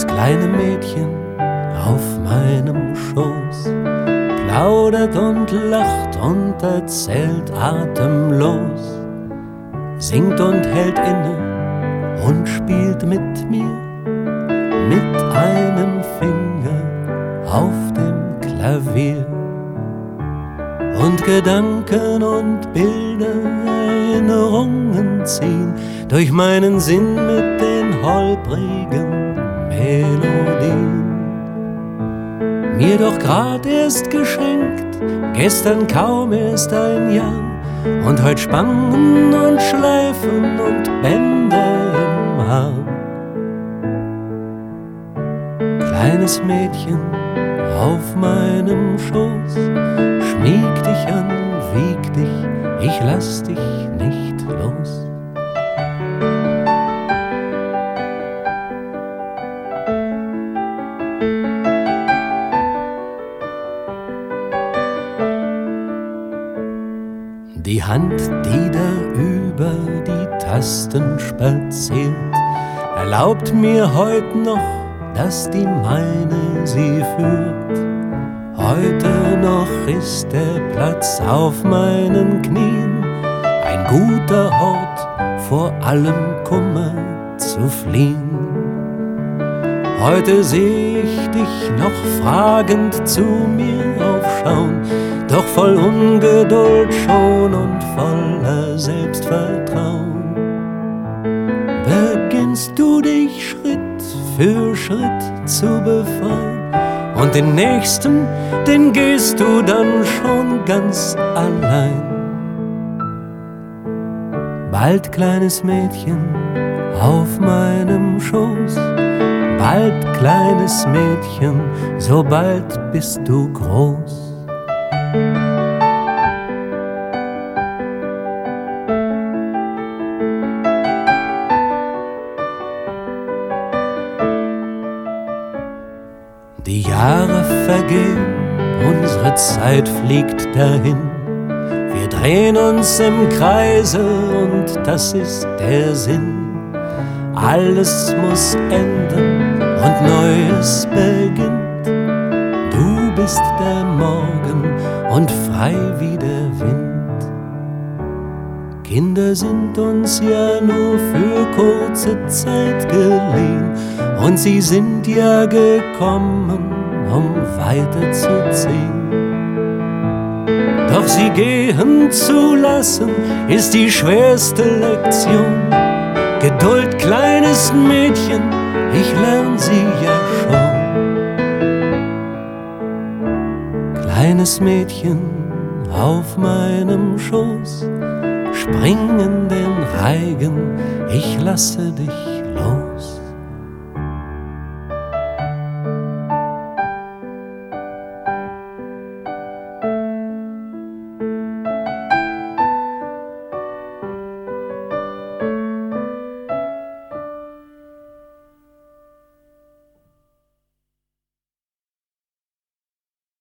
Das kleine Mädchen auf meinem Schoß plaudert und lacht und erzählt atemlos, singt und hält inne und spielt mit mir, mit einem Finger auf dem Klavier. Und Gedanken und Bilder, Erinnerungen ziehen durch meinen Sinn mit den holprigen Melodien. Mir doch grad erst geschenkt, gestern kaum erst ein Jahr, und heut Spannen und Schleifen und Bänder im Haar. Kleines Mädchen auf meinem Schoß, schmieg dich an, wieg dich, ich lass dich nicht los. Die Hand, die da über die Tasten spaziert, erlaubt mir heut noch, dass die meine sie führt. Heute noch ist der Platz auf meinen Knien ein guter Hort, vor allem Kummer zu fliehen. Heute seh ich dich noch fragend zu mir aufschauen, doch voll Ungeduld schon und voller Selbstvertrauen. Beginnst du dich Schritt für Schritt zu befreien, und den nächsten, den gehst du dann schon ganz allein. Bald, kleines Mädchen auf meinem Schoß, bald, kleines Mädchen, so bald bist du groß. Die Jahre vergehen, unsere Zeit fliegt dahin. Wir drehen uns im Kreise und das ist der Sinn. Alles muss enden und Neues beginnt. Du bist der Morgen und frei wie der Wind. Kinder sind uns ja nur für kurze Zeit geliehen, und sie sind ja gekommen, um weiterzuziehen. Doch sie gehen zu lassen, ist die schwerste Lektion. Geduld, kleines Mädchen, ich lern sie ja schon. Kleines Mädchen auf meinem Schoß, spring in den Reigen, ich lasse dich